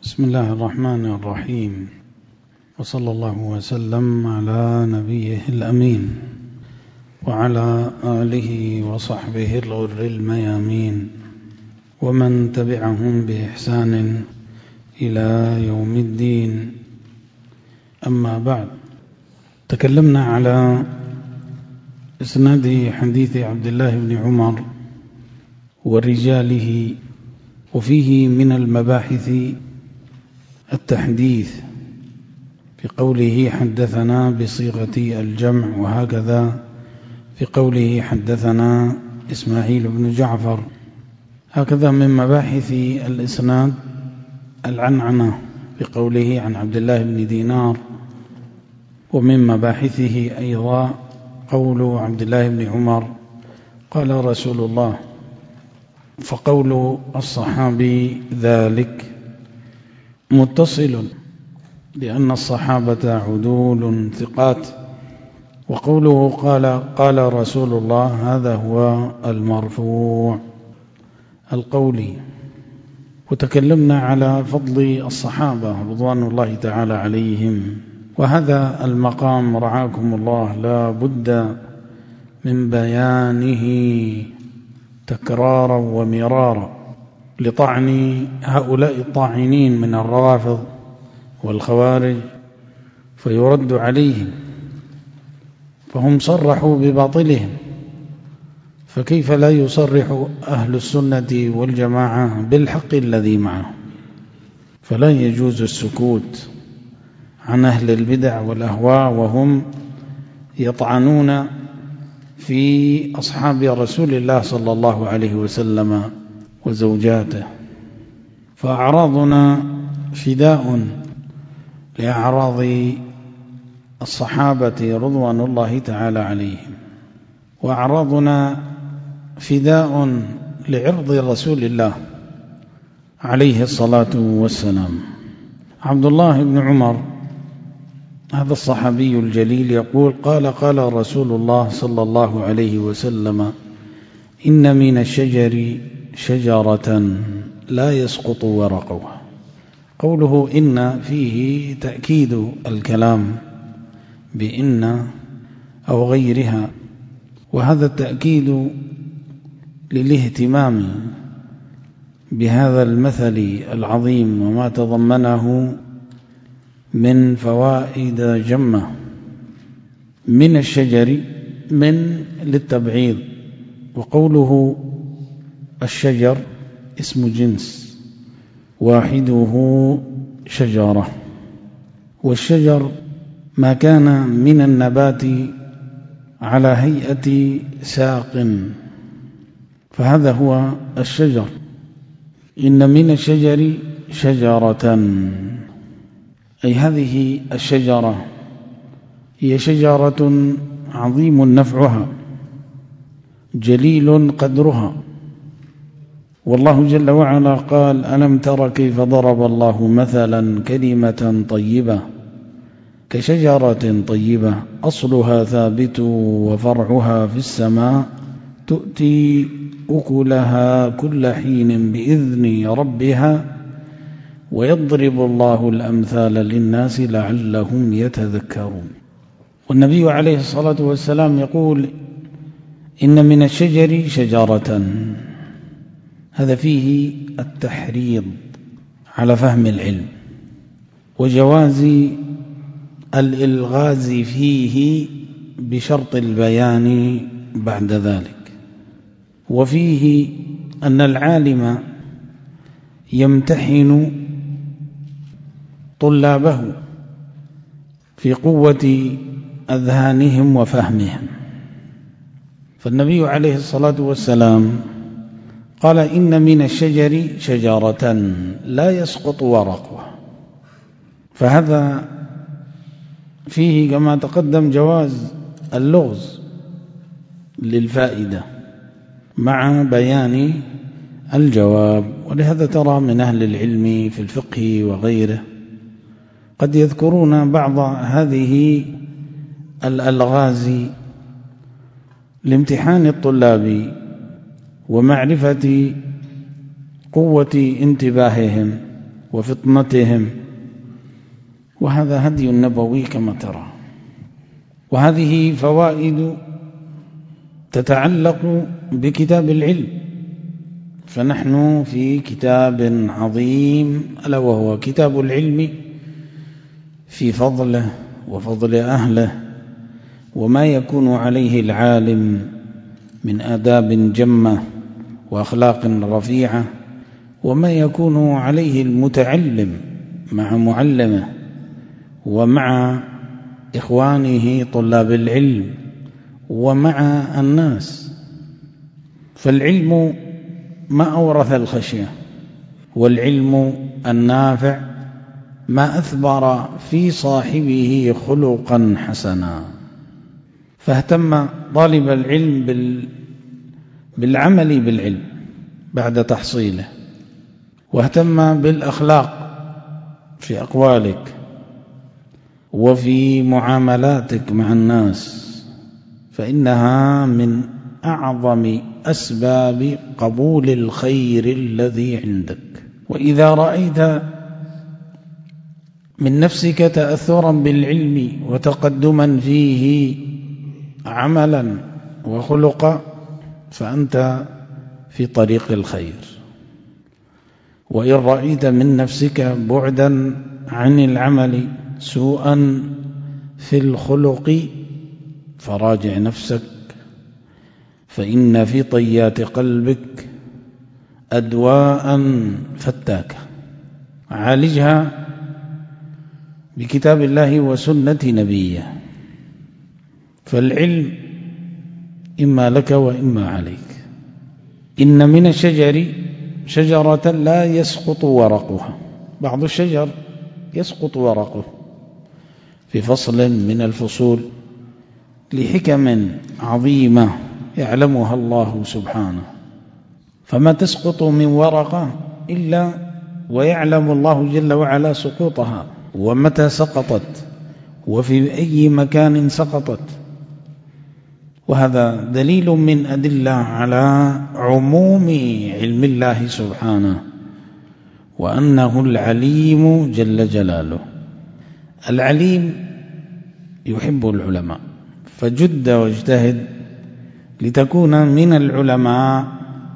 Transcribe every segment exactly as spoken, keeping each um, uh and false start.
بسم الله الرحمن الرحيم، وصلى الله وسلم على نبيه الأمين وعلى آله وصحبه الغر الميامين ومن تبعهم بإحسان إلى يوم الدين. أما بعد، تكلمنا على إسناد حديث عبد الله بن عمر ورجاله، وفيه من المباحث التحديث في قوله حدثنا بصيغة الجمع، وهكذا في قوله حدثنا إسماعيل بن جعفر. هكذا من مباحث الإسناد العنعنة في قوله عن عبد الله بن دينار، ومن مباحثه أيضا قول عبد الله بن عمر قال رسول الله، فقول الصحابي ذلك متصل لأن الصحابة عدول ثقات، وقوله قال قال رسول الله هذا هو المرفوع القولي. وتكلمنا على فضل الصحابة رضوان الله تعالى عليهم، وهذا المقام رعاكم الله لا بد من بيانه تكرارا ومرارا لطعن هؤلاء الطاعنين من الروافض والخوارج، فيرد عليهم، فهم صرحوا بباطلهم، فكيف لا يصرح أهل السنة والجماعة بالحق الذي معهم؟ فلا يجوز السكوت عن أهل البدع والأهواء وهم يطعنون في أصحاب رسول الله صلى الله عليه وسلم وزوجاته. فأعراضنا فداء لأعراض الصحابة رضوان الله تعالى عليهم، وأعراضنا فداء لعرض رسول الله عليه الصلاة والسلام. عبد الله بن عمر هذا الصحابي الجليل يقول قال قال رسول الله صلى الله عليه وسلم إن من الشجر شجرة لا يسقط ورقها. قوله إن فيه تأكيد الكلام بإن أو غيرها، وهذا التأكيد للاهتمام بهذا المثل العظيم وما تضمنه من فوائد جمة. من الشجر من للتبعيض، وقوله الشجر اسم جنس واحده شجرة، والشجر ما كان من النبات على هيئة ساق، فهذا هو الشجر. إن من الشجر شجرة، أي هذه الشجرة هي شجرة عظيم نفعها جليل قدرها. والله جل وعلا قال ألم تر كيف ضرب الله مثلا كلمة طيبة كشجرة طيبة أصلها ثابت وفرعها في السماء تؤتي أكلها كل حين بإذن ربها ويضرب الله الأمثال للناس لعلهم يتذكرون. والنبي عليه الصلاة والسلام يقول إن من الشجر شجرة، هذا فيه التحريض على فهم العلم وجواز الإلغاز فيه بشرط البيان بعد ذلك، وفيه أن العالم يمتحن طلابه في قوة أذهانهم وفهمهم. فالنبي عليه الصلاة والسلام قال إن من الشجر شجرة لا يسقط ورقها، فهذا فيه كما تقدم جواز اللغز للفائدة مع بيان الجواب. ولهذا ترى من أهل العلم في الفقه وغيره قد يذكرون بعض هذه الألغاز لامتحان الطلاب ومعرفة قوة انتباههم وفطنتهم، وهذا هدي النبوي كما ترى. وهذه فوائد تتعلق بكتاب العلم، فنحن في كتاب عظيم ألا وهو كتاب العلم، في فضله وفضل أهله، وما يكون عليه العالم من آداب جمة وأخلاق رفيعة، وما يكون عليه المتعلم مع معلمه ومع إخوانه طلاب العلم ومع الناس. فالعلم ما أورث الخشية، والعلم النافع ما أثمر في صاحبه خلقا حسنا. فاهتم طالب العلم بالعمل بالعلم بعد تحصيله، واهتم بالأخلاق في أقوالك وفي معاملاتك مع الناس، فإنها من أعظم أسباب قبول الخير الذي عندك. وإذا رأيت من نفسك تأثرا بالعلم وتقدما فيه عملا وخلقا، فأنت في طريق الخير. وإن رأيت من نفسك بعدا عن العمل سوءا في الخلق، فراجع نفسك، فإن في طيات قلبك أدواء فتاكة، عالجها بكتاب الله وسنة نبيه. فالعلم إما لك وإما عليك. إن من الشجر شجرة لا يسقط ورقها، بعض الشجر يسقط ورقه في فصل من الفصول لحكم عظيمة يعلمها الله سبحانه، فما تسقط من ورقة إلا ويعلم الله جل وعلا سقوطها ومتى سقطت وفي أي مكان سقطت. وهذا دليل من أدلة على عموم علم الله سبحانه، وأنه العليم جل جلاله. العليم يحب العلماء، فجد واجتهد لتكون من العلماء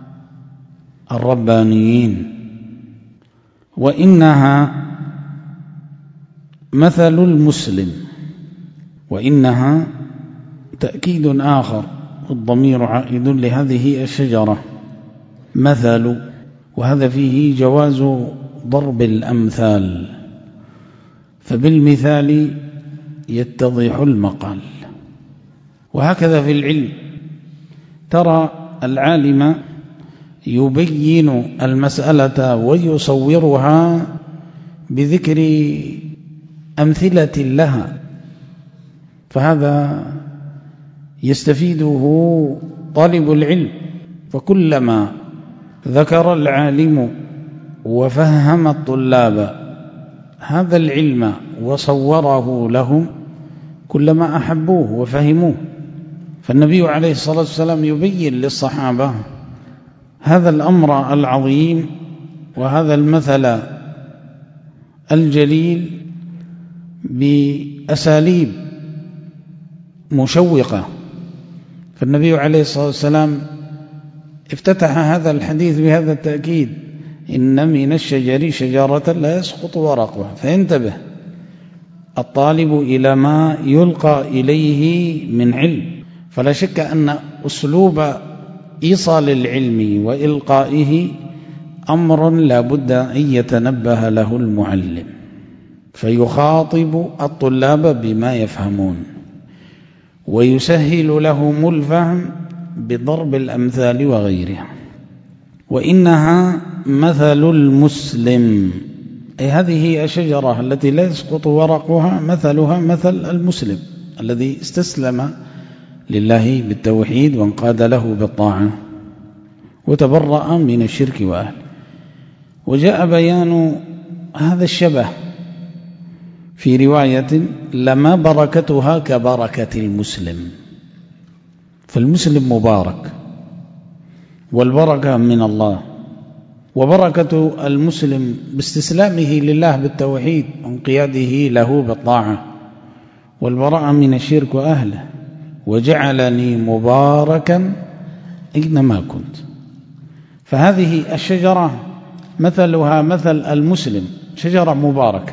الربانيين. وإنها مثل المسلم، وإنها تأكيد آخر، الضمير عائد لهذه الشجرة مثل، وهذا فيه جواز ضرب الأمثال، فبالمثال يتضح المقال. وهكذا في العلم، ترى العالم يبين المسألة ويصورها بذكر أمثلة لها، فهذا يستفيده طالب العلم. فكلما ذكر العالم وفهم الطلاب هذا العلم وصوره لهم، كلما أحبوه وفهموه. فالنبي عليه الصلاة والسلام يبين للصحابة هذا الأمر العظيم وهذا المثل الجليل بأساليب مشوقة. فالنبي عليه الصلاة والسلام افتتح هذا الحديث بهذا التأكيد: إن من الشجر شجرة لا يسقط ورقها. فينتبه الطالب إلى ما يلقى إليه من علم. فلا شك أن أسلوب إيصال العلم وإلقائه أمر لا بد أن يتنبه له المعلم، فيخاطب الطلاب بما يفهمون ويسهل لهم الفهم بضرب الأمثال وغيرها. وإنها مثل المسلم، أي هذه الشجرة التي لا يسقط ورقها مثلها مثل المسلم الذي استسلم لله بالتوحيد وانقاد له بالطاعة وتبرأ من الشرك وأهله. وجاء بيان هذا الشبه في رواية: لما بركتها كبركة المسلم. فالمسلم مبارك، والبركة من الله، وبركة المسلم باستسلامه لله بالتوحيد وانقياده له بالطاعة والبراءة من الشرك وأهله. وجعلني مباركا أينما كنت. فهذه الشجرة مثلها مثل المسلم، شجرة مباركة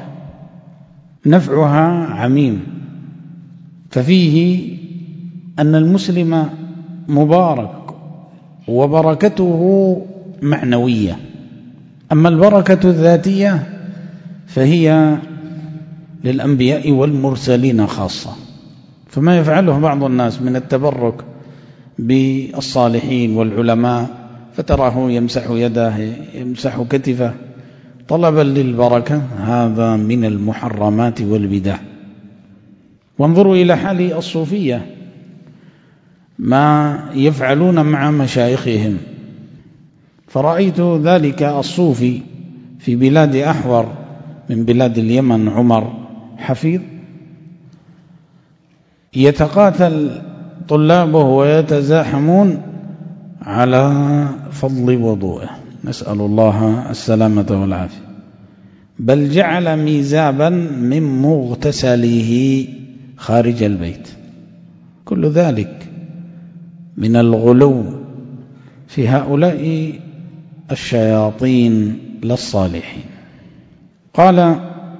نفعها عميم، ففيه أن المسلم مبارك وبركته معنوية. أما البركة الذاتية فهي للأنبياء والمرسلين خاصة، فما يفعله بعض الناس من التبرك بالصالحين والعلماء فتراه يمسح يده يمسح كتفه طلبا للبركة، هذا من المحرمات والبدع. وانظروا إلى حال الصوفية ما يفعلون مع مشايخهم، فرأيت ذلك الصوفي في بلاد أحور من بلاد اليمن عمر حفيظ يتقاتل طلابه ويتزاحمون على فضل وضوءه، نسأل الله السلامة والعافية، بل جعل ميزابا من مغتسله خارج البيت. كل ذلك من الغلو في هؤلاء الشياطين للصالحين. قال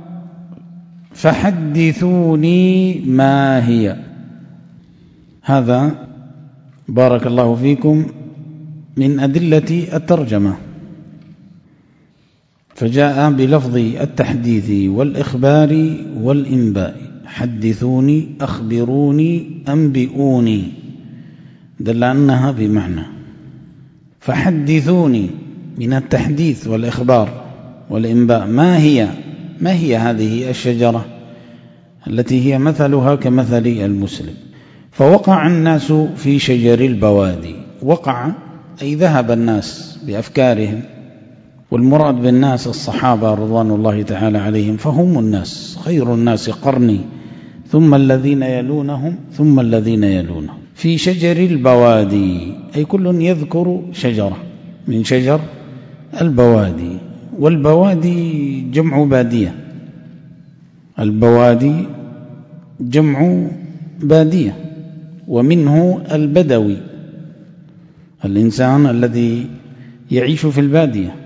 فحدثوني ما هي. هذا بارك الله فيكم من أدلة الترجمة، فجاء بلفظ التحديث والإخبار والإنباء. حدثوني، أخبروني، أنبئوني، دل أنها بمعنى. فحدثوني من التحديث والإخبار والإنباء، ما هي ما هي هذه الشجرة التي هي مثلها كمثل المسلم؟ فوقع الناس في شجر البوادي. وقع أي ذهب الناس بأفكارهم، والمراد بالناس الصحابة رضوان الله تعالى عليهم، فهم الناس، خير الناس قرني ثم الذين يلونهم ثم الذين يلونهم. في شجر البوادي أي كل يذكر شجرة من شجر البوادي. والبوادي جمع بادية، البوادي جمع بادية، ومنه البدوي الإنسان الذي يعيش في البادية.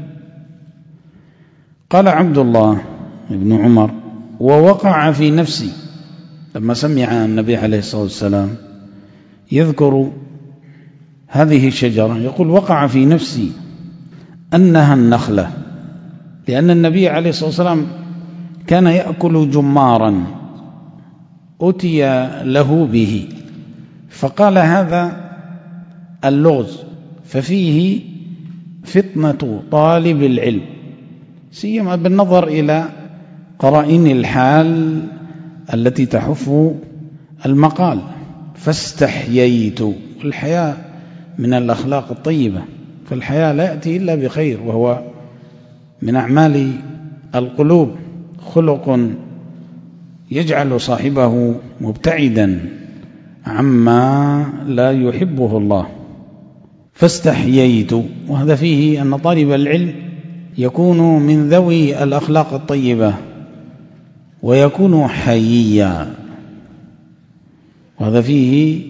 قال عبد الله بن عمر ووقع في نفسي لما سمع النبي عليه الصلاة والسلام يذكر هذه الشجرة، يقول وقع في نفسي أنها النخلة، لأن النبي عليه الصلاة والسلام كان يأكل جمارا أتي له به، فقال هذا اللغز، ففيه فتنة طالب العلم، سيما بالنظر إلى قرائن الحال التي تحف المقال. فاستحييت، الحياء من الأخلاق الطيبة، فالحياء لا يأتي إلا بخير، وهو من أعمال القلوب، خلق يجعل صاحبه مبتعدا عما لا يحبه الله. فاستحييت، وهذا فيه أن طالب العلم يكون من ذوي الأخلاق الطيبة ويكون حييا، وهذا فيه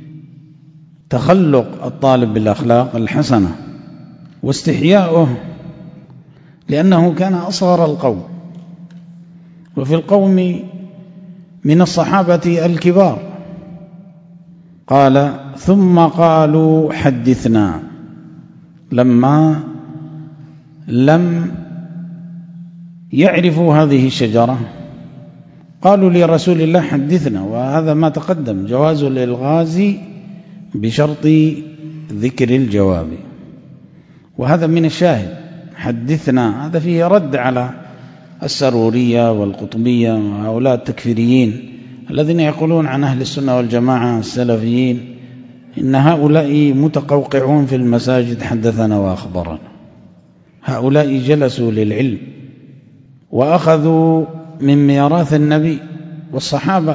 تخلق الطالب بالأخلاق الحسنة. واستحياؤه لأنه كان أصغر القوم، وفي القوم من الصحابة الكبار. قال ثم قالوا حدثنا، لما لم يعرفوا هذه الشجرة قالوا لرسول الله حدثنا، وهذا ما تقدم جواز الإلغاز بشرط ذكر الجواب، وهذا من الشاهد حدثنا، هذا فيه رد على السرورية والقطبية وهؤلاء التكفيريين الذين يقولون عن أهل السنة والجماعة السلفيين إن هؤلاء متقوقعون في المساجد حدثنا وأخبرنا. هؤلاء جلسوا للعلم وأخذوا من ميراث النبي والصحابة،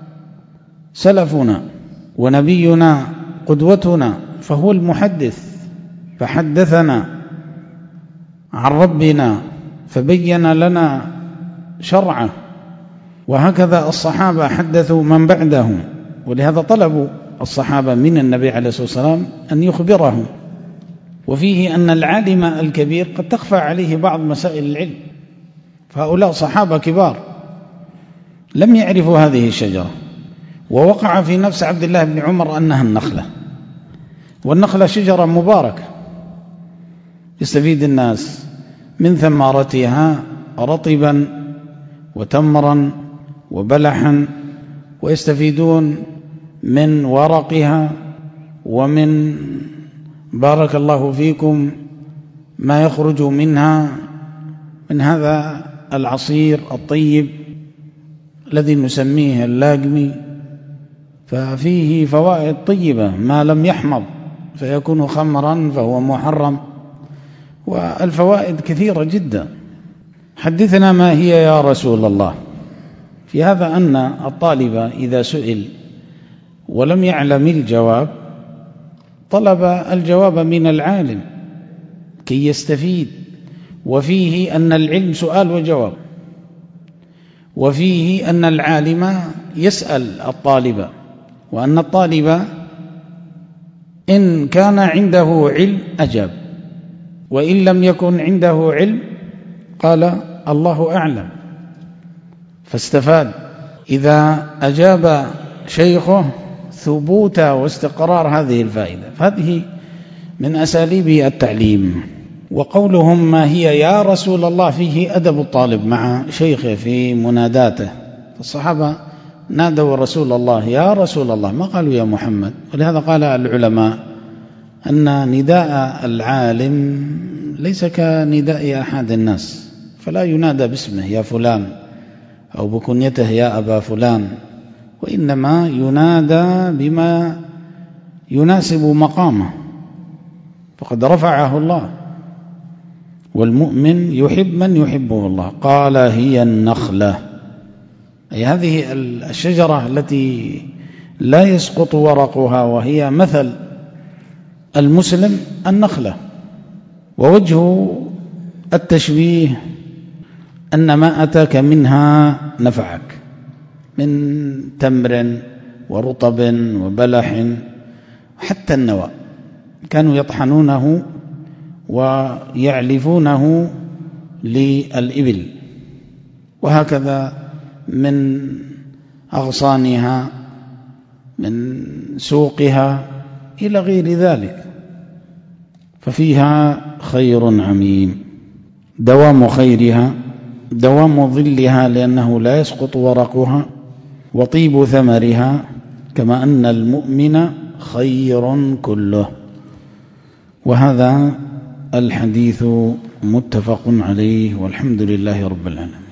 سلفنا ونبينا قدوتنا، فهو المحدث، فحدثنا عن ربنا فبين لنا شرعه، وهكذا الصحابة حدثوا من بعدهم، ولهذا طلبوا الصحابة من النبي عليه الصلاة والسلام أن يخبرهم. وفيه أن العالم الكبير قد تخفى عليه بعض مسائل العلم، فهؤلاء صحابة كبار لم يعرفوا هذه الشجرة، ووقع في نفس عبد الله بن عمر أنها النخلة، والنخلة شجرة مباركة يستفيد الناس من ثمارتها رطبا وتمرا وبلحا، ويستفيدون من ورقها ومن بارك الله فيكم ما يخرج منها من هذا العصير الطيب الذي نسميه اللاقمي، ففيه فوائد طيبة ما لم يحمض فيكون خمرا فهو محرم، والفوائد كثيرة جدا. حدثنا ما هي يا رسول الله. في هذا أن الطالب إذا سئل ولم يعلم الجواب طلب الجواب من العالم كي يستفيد، وفيه أن العلم سؤال وجواب، وفيه أن العالم يسأل الطالب، وأن الطالب إن كان عنده علم أجاب، وإن لم يكن عنده علم قال الله أعلم فاستفاد. إذا أجاب شيخه ثبوت واستقرار هذه الفائدة، فهذه من أساليب التعليم. وقولهم ما هي يا رسول الله فيه أدب الطالب مع شيخه في مناداته. الصحابة نادوا رسول الله يا رسول الله، ما قالوا يا محمد، ولهذا قال العلماء أن نداء العالم ليس كنداء أحد الناس، فلا ينادى باسمه يا فلان أو بكنيته يا أبا فلان، وإنما ينادى بما يناسب مقامه، فقد رفعه الله، والمؤمن يحب من يحبه الله. قال هي النخلة، أي هذه الشجرة التي لا يسقط ورقها، وهي مثل المسلم النخلة. ووجه التشبيه أن ما أتاك منها نفعك من تمر ورطب وبلح، حتى النوى كانوا يطحنونه ويعلفونه للإبل، وهكذا من أغصانها من سوقها إلى غير ذلك، ففيها خير عميم. دوام خيرها دوام ظلها لأنه لا يسقط ورقها، وطيب ثمرها، كما أن المؤمن خير كله. وهذا الحديث متفق عليه، والحمد لله رب العالمين.